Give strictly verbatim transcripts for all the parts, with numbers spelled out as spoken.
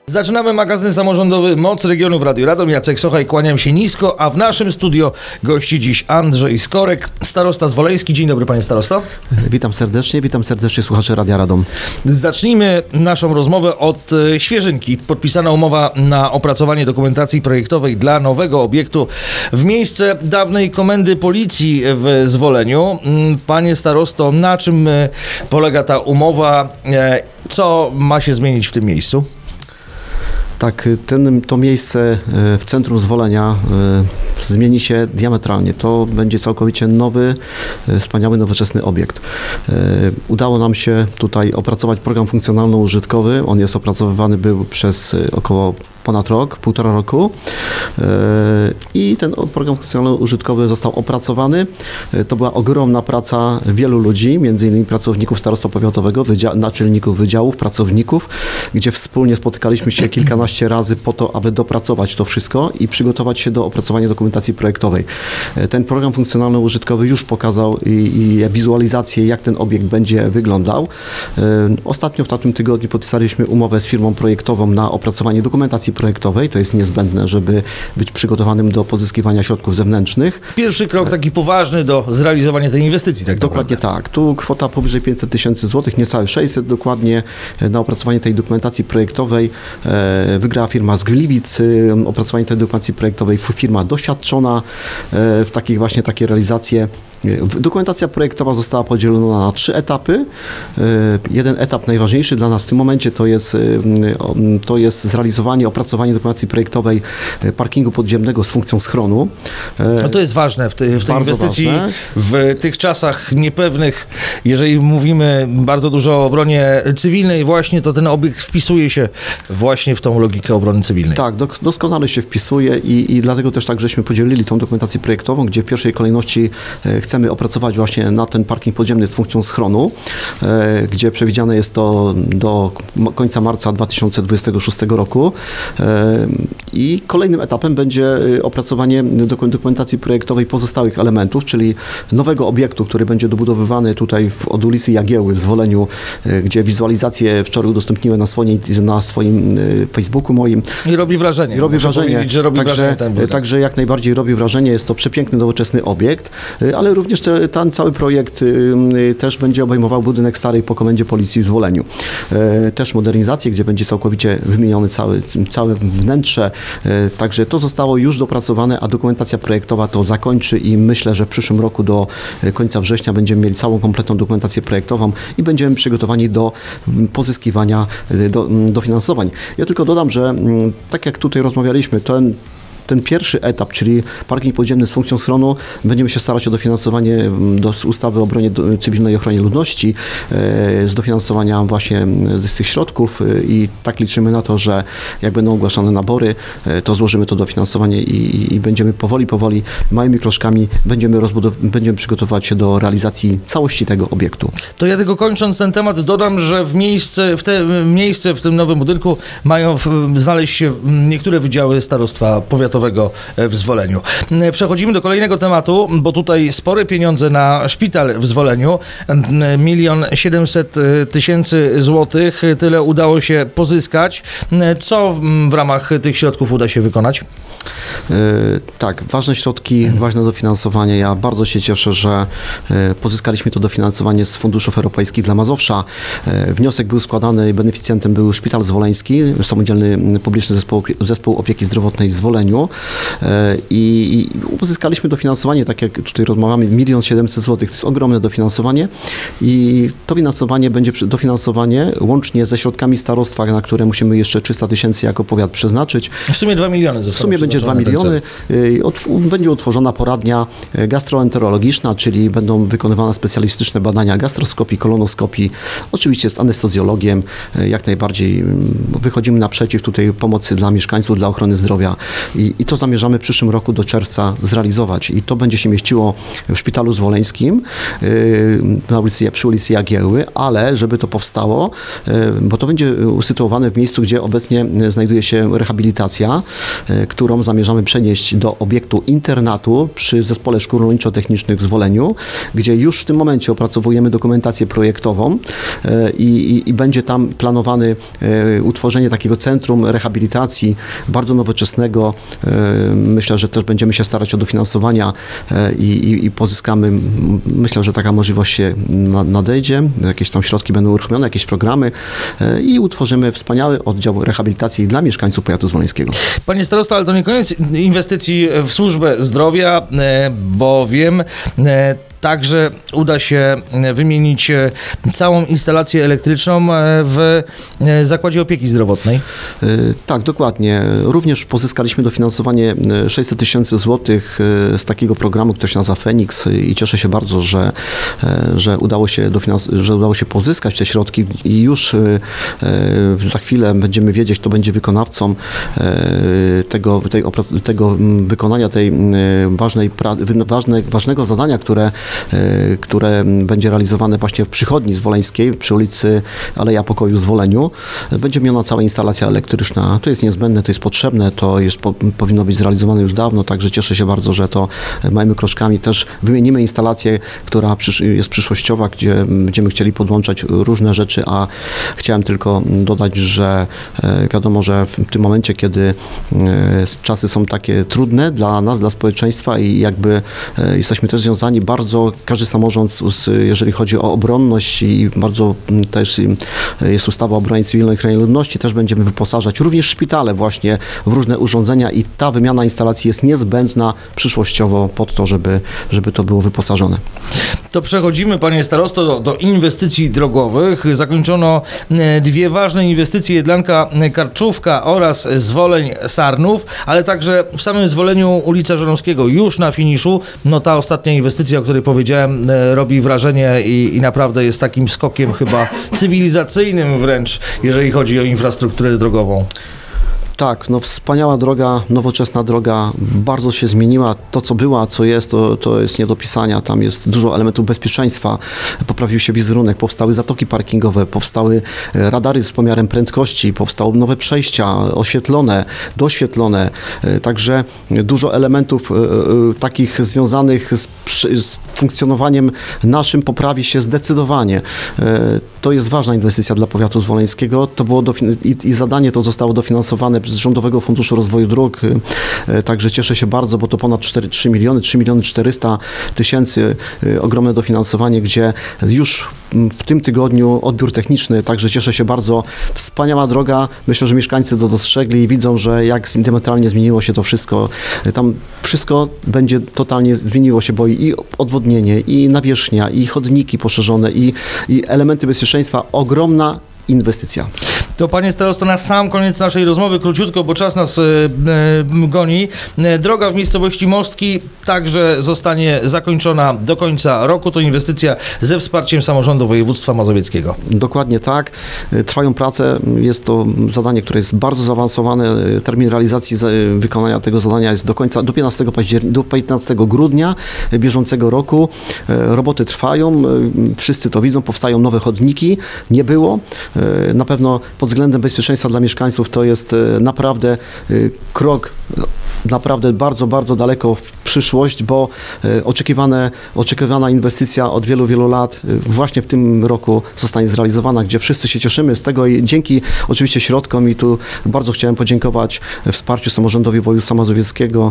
Zaczynamy magazyn samorządowy Moc Regionu w Radiu Radom. Jacek Socha i kłaniam się nisko, a w naszym studio gości dziś Andrzej Skorek, starosta zwoleński. Dzień dobry, panie starosto. Witam serdecznie, witam serdecznie słuchaczy Radia Radom. Zacznijmy naszą rozmowę od e, świeżynki. Podpisana umowa na opracowanie dokumentacji projektowej dla nowego obiektu w miejsce dawnej komendy policji w Zwoleniu. Panie starosto, na czym e, polega ta umowa? E, co ma się zmienić w tym miejscu? Tak, ten, to miejsce w centrum Zwolenia y, zmieni się diametralnie. To będzie całkowicie nowy, y, wspaniały, nowoczesny obiekt. Y, udało nam się tutaj opracować program funkcjonalno-użytkowy. On jest opracowywany był przez y, około ponad rok, półtora roku y, i ten program funkcjonalno-użytkowy został opracowany. Y, to była ogromna praca wielu ludzi, między innymi pracowników starostwa powiatowego, wydzia- naczelników wydziałów, pracowników, gdzie wspólnie spotykaliśmy się kilkanaście razy po to, aby dopracować to wszystko i przygotować się do opracowania dokumentacji projektowej. Ten program funkcjonalno-użytkowy już pokazał i, i wizualizację, jak ten obiekt będzie wyglądał. Ostatnio w tamtym tygodniu podpisaliśmy umowę z firmą projektową na opracowanie dokumentacji projektowej. To jest niezbędne, żeby być przygotowanym do pozyskiwania środków zewnętrznych. Pierwszy krok taki poważny do zrealizowania tej inwestycji, tak Dokładnie naprawdę. tak. Tu kwota powyżej pięćset tysięcy złotych, niecałe sześćset dokładnie na opracowanie tej dokumentacji projektowej. Wygrała firma z Gliwic, opracowanie tej dokumentacji projektowej, firma doświadczona w takich właśnie takie realizacje. Dokumentacja projektowa została podzielona na trzy etapy. Jeden etap najważniejszy dla nas w tym momencie to jest, to jest zrealizowanie, opracowanie dokumentacji projektowej parkingu podziemnego z funkcją schronu. No to jest ważne w, tej, w tej inwestycji, ważne. W tych czasach niepewnych, jeżeli mówimy bardzo dużo o obronie cywilnej właśnie, to ten obiekt wpisuje się właśnie w tą logikę obrony cywilnej. Tak, do, doskonale się wpisuje i, i dlatego też tak, żeśmy podzielili tą dokumentację projektową, gdzie w pierwszej kolejności chcemy opracować właśnie na ten parking podziemny z funkcją schronu, e, gdzie przewidziane jest to do końca marca dwa tysiące dwudziestego szóstego roku. E, I kolejnym etapem będzie opracowanie dokumentacji projektowej pozostałych elementów, czyli nowego obiektu, który będzie dobudowywany tutaj w, od ulicy Jagieły w Zwoleniu, e, gdzie wizualizację wczoraj udostępniłem na swoim, na swoim Facebooku moim. I robi wrażenie. I robi Muszę wrażenie. że robi także, wrażenie ten budynek. Także jak najbardziej robi wrażenie. Jest to przepiękny, nowoczesny obiekt, ale również te, ten cały projekt y, też będzie obejmował budynek starej po komendzie policji w Zwoleniu. Y, też modernizację, gdzie będzie całkowicie wymieniony cały, całe wnętrze. Y, także to zostało już dopracowane, a dokumentacja projektowa to zakończy i myślę, że w przyszłym roku do końca września będziemy mieli całą kompletną dokumentację projektową i będziemy przygotowani do pozyskiwania do, dofinansowań. Ja tylko dodam, że tak jak tutaj rozmawialiśmy, ten Ten pierwszy etap, czyli parking podziemny z funkcją schronu, będziemy się starać o dofinansowanie do ustawy o obronie cywilnej i ochronie ludności, z dofinansowania właśnie z tych środków i tak liczymy na to, że jak będą ogłaszane nabory, to złożymy to dofinansowanie i, i będziemy powoli, powoli, małymi kroczkami będziemy, rozbudow- będziemy przygotowywać się do realizacji całości tego obiektu. To ja tylko kończąc ten temat dodam, że w miejsce, w te miejsce w tym nowym budynku mają w, znaleźć się niektóre wydziały starostwa powiatowego w Zwoleniu. Przechodzimy do kolejnego tematu, bo tutaj spore pieniądze na szpital w Zwoleniu. Milion siedemset tysięcy złotych. Tyle udało się pozyskać. Co w ramach tych środków uda się wykonać? Yy, tak, ważne środki, ważne dofinansowanie. Ja bardzo się cieszę, że yy, pozyskaliśmy to dofinansowanie z funduszów europejskich dla Mazowsza. Yy, wniosek był składany, beneficjentem był Szpital Zwoleński, samodzielny publiczny zespół, zespół opieki zdrowotnej w Zwoleniu. Yy, I uzyskaliśmy dofinansowanie, tak jak tutaj rozmawiamy, milion siedemset złotych. To jest ogromne dofinansowanie i to finansowanie będzie dofinansowanie łącznie ze środkami starostwa, na które musimy jeszcze trzysta tysięcy jako powiat przeznaczyć. W sumie dwa miliony zostało. W sumie będzie dwa miliony. Będzie utworzona poradnia gastroenterologiczna, czyli będą wykonywane specjalistyczne badania gastroskopii, kolonoskopii. Oczywiście z anestezjologiem. Jak najbardziej wychodzimy naprzeciw tutaj pomocy dla mieszkańców, dla ochrony zdrowia i, i, i to zamierzamy w przyszłym roku do czerwca zrealizować. I to będzie się mieściło w Szpitalu Zwoleńskim na ulicy, przy ulicy Jagiełły, ale żeby to powstało, bo to będzie usytuowane w miejscu, gdzie obecnie znajduje się rehabilitacja, którą zamierzamy przenieść do obiektu internatu przy Zespole Szkół Rolniczo-Technicznych w Zwoleniu, gdzie już w tym momencie opracowujemy dokumentację projektową i, i, i będzie tam planowane utworzenie takiego centrum rehabilitacji bardzo nowoczesnego. Myślę, że też będziemy się starać o dofinansowania i, i, i pozyskamy, myślę, że taka możliwość się nadejdzie, jakieś tam środki będą uruchomione, jakieś programy i utworzymy wspaniały oddział rehabilitacji dla mieszkańców powiatu zwoleńskiego. Panie starosto, ale to nie koniec inwestycji w służbę zdrowia, bowiem także uda się wymienić całą instalację elektryczną w Zakładzie Opieki Zdrowotnej. Tak, dokładnie. Również pozyskaliśmy dofinansowanie sześćset tysięcy złotych z takiego programu, który się nazywa Feniks i cieszę się bardzo, że, że, udało się dofinans- że udało się pozyskać te środki i już za chwilę będziemy wiedzieć, kto będzie wykonawcą tego, tej, tego wykonania tej ważnej, ważne, ważnego zadania, które które będzie realizowane właśnie w przychodni zwoleńskiej przy ulicy Aleja Pokoju w Zwoleniu. Będzie miała cała instalacja elektryczna. To jest niezbędne, to jest potrzebne, to jest, po, powinno być zrealizowane już dawno, także cieszę się bardzo, że to małymi kroczkami też wymienimy instalację, która przysz, jest przyszłościowa, gdzie będziemy chcieli podłączać różne rzeczy, a chciałem tylko dodać, że wiadomo, że w tym momencie, kiedy czasy są takie trudne dla nas, dla społeczeństwa i jakby jesteśmy też związani bardzo, każdy samorząd, jeżeli chodzi o obronność i bardzo też jest ustawa o obronie cywilnej i ochronie ludności, też będziemy wyposażać również szpitale właśnie w różne urządzenia i ta wymiana instalacji jest niezbędna przyszłościowo pod to, żeby, żeby to było wyposażone. To przechodzimy, panie starosto, do, do inwestycji drogowych. Zakończono dwie ważne inwestycje, Jedlanka-Karczówka oraz Zwoleń-Sarnów, ale także w samym Zwoleniu ulica Żeromskiego już na finiszu. No ta ostatnia inwestycja, o której powiedziałem, robi wrażenie i, i naprawdę jest takim skokiem chyba cywilizacyjnym wręcz, jeżeli chodzi o infrastrukturę drogową. Tak, no wspaniała droga, nowoczesna droga, bardzo się zmieniła. To, co była, co jest, to, to jest nie do pisania. Tam jest dużo elementów bezpieczeństwa. Poprawił się wizerunek, powstały zatoki parkingowe, powstały radary z pomiarem prędkości, powstały nowe przejścia oświetlone, doświetlone. Także dużo elementów takich związanych z, z funkcjonowaniem naszym poprawi się zdecydowanie. To jest ważna inwestycja dla powiatu zwoleńskiego. To było dofin- i, i zadanie to zostało dofinansowane z Rządowego Funduszu Rozwoju Dróg, także cieszę się bardzo, bo to ponad cztery, trzy miliony, trzy miliony czterysta tysięcy, ogromne dofinansowanie, gdzie już w tym tygodniu odbiór techniczny, także cieszę się bardzo. Wspaniała droga, myślę, że mieszkańcy to dostrzegli i widzą, że jak diametralnie zmieniło się to wszystko. Tam wszystko będzie totalnie zmieniło się, bo i odwodnienie, i nawierzchnia, i chodniki poszerzone, i, i elementy bezpieczeństwa, ogromna inwestycja. To panie starosto, na sam koniec naszej rozmowy, króciutko, bo czas nas y, y, goni. Droga w miejscowości Mostki także zostanie zakończona do końca roku. To inwestycja ze wsparciem samorządu województwa mazowieckiego. Dokładnie tak. Trwają prace. Jest to zadanie, które jest bardzo zaawansowane. Termin realizacji wykonania tego zadania jest do końca, do piętnastego października, do piętnastego grudnia bieżącego roku. Roboty trwają. Wszyscy to widzą. Powstają nowe chodniki. Nie było. Na pewno pod względem bezpieczeństwa dla mieszkańców to jest naprawdę krok naprawdę bardzo, bardzo daleko w przyszłość, bo oczekiwane, oczekiwana inwestycja od wielu, wielu lat właśnie w tym roku zostanie zrealizowana, gdzie wszyscy się cieszymy z tego i dzięki oczywiście środkom i tu bardzo chciałem podziękować wsparciu samorządowi województwa mazowieckiego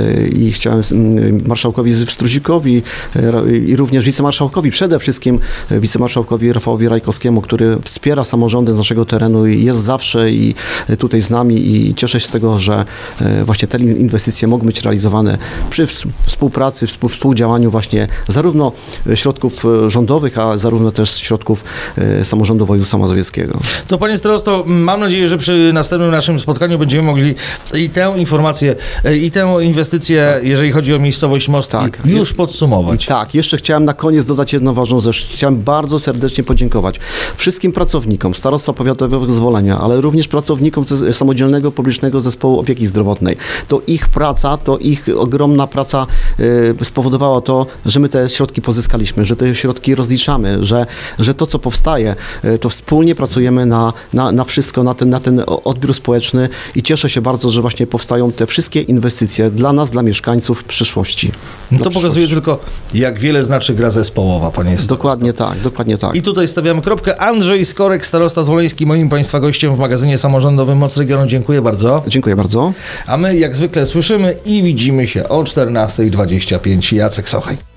i chciałem marszałkowi Struzikowi i również wicemarszałkowi, przede wszystkim wicemarszałkowi Rafałowi Rajkowskiemu, który wspiera samorządy z naszego terenu i jest zawsze i tutaj z nami i cieszę się z tego, że właśnie te inwestycje mogą być realizowane przy współpracy, współdziałaniu właśnie zarówno środków rządowych, a zarówno też środków samorządu województwa mazowieckiego. To panie starosto, mam nadzieję, że przy następnym naszym spotkaniu będziemy mogli i tę informację, i tę inwestycję, tak, jeżeli chodzi o miejscowość Mostki, tak, już podsumować. Tak, jeszcze chciałem na koniec dodać jedną ważną rzecz. Chciałem bardzo serdecznie podziękować wszystkim pracownikom, pracownikom Starostwa Powiatowego Zwolenia, ale również pracownikom ze Samodzielnego Publicznego Zespołu Opieki Zdrowotnej. To ich praca, to ich ogromna praca y, spowodowała to, że my te środki pozyskaliśmy, że te środki rozliczamy, że, że to, co powstaje, y, to wspólnie pracujemy na, na, na wszystko, na ten, na ten odbiór społeczny i cieszę się bardzo, że właśnie powstają te wszystkie inwestycje dla nas, dla mieszkańców w przyszłości. No Dla to pokazuje przyszłości. tylko, jak wiele znaczy gra zespołowa, panie starosto. Dokładnie tak, dokładnie tak. I tutaj stawiamy kropkę. Andrzej Skorek, starosta zwoleński, moim państwa gościem w magazynie samorządowym Moc Regionu. Dziękuję bardzo. Dziękuję bardzo. A my jak zwykle słyszymy i widzimy się o czternasta dwadzieścia pięć. Jacek Sochaj.